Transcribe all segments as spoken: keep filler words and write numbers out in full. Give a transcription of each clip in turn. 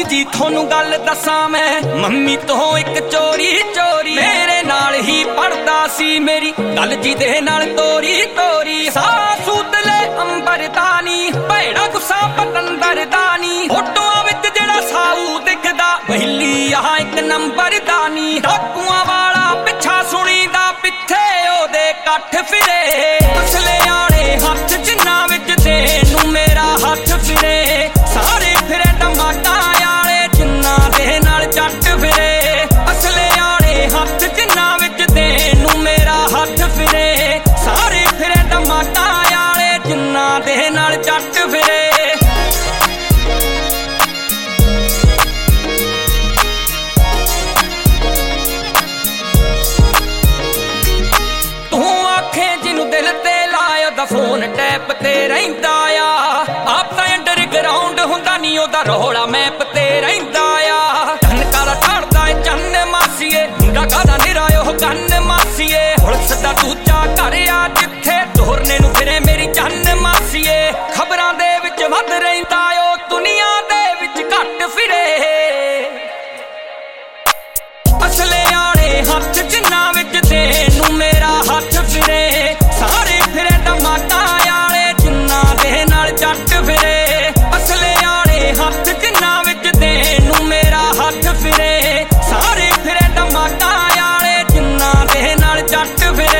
जी थोनू गल दसां मैं मम्मी तो एक चोरी चोरी मेरे नाल ही पढ़दा सी मेरी गल जी दे नाल तोरी तोरी सास उतले अंबर दानी भैड़ा गुस्सा पतंदर दानी फोटोआं विच जेड़ा साऊ दिखदा वैली आ एक नंबर दानी डाकुआं वाला पिछा सुणीदा पिछे ओदे कठ फिरे असले आले हथ जिन्ना विच तेनू मेरा हथ फिरे सारे फिरे टमाटा आले जिन्ना दे नाल जट फिरे असले आले हथ जिन्ना विच तेनू मेरा हथ फिरे सारे फिरे टमाटा आले जिन्ना दे नाल जट फिरे फोन टैप ते रहिंदा आ आप तां अंडरग्राउंड हुंदा नी ओदा रौला मैप ते रहिंदा आ धन काला ठाड़दा ए चन्न मासीए मुंडा कादा निरायो गन मासीए पुलिस दा दूजा घर आ जिथे तोरने नू फिरे मेरी चन्न मासीए खबरां दे विच वध रहिंदा ओ दुनिया दे विच घट फिरे असले आले हथ जिन्ना विच तेनू मेरा हथ फिरे सारे फिरे टमाटा आले जिन्ना दे नाल जट फिरे असले आले हथ जिन्ना विच तेनू मेरा हथ फिरे सारे फिरे टमाटा आले जिन्ना दे नाल जट फिरे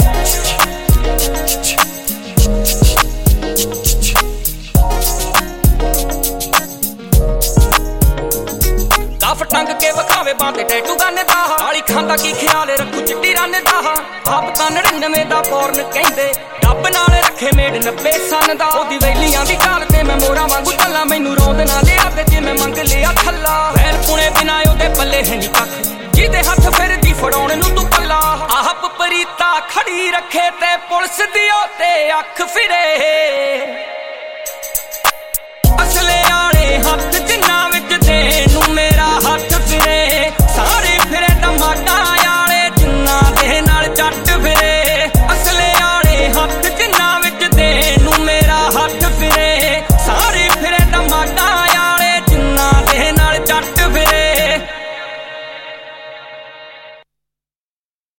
कफ टंग के वखावे बांधे टैटू गन दा काली खांदा की ख्याल रखू चिट्टी रन दा आप तां नड़िनवे दा पौरन कहंदे डब नाल रखे मेड नब्बे सन दा ओदी वैलियां दी गाल ते मैं मोरा वांगू चला मैनू रौंद ना लिया ते जे मैं मंग लिया थल्ला वैल पुणे बिना ओदे पल्ले है नी कख जिहदे हथ फिर दी फड़ाउण नू तू पल्ला आप परीता खड़ी रखे ते पुलिस दी ओते अख फिरे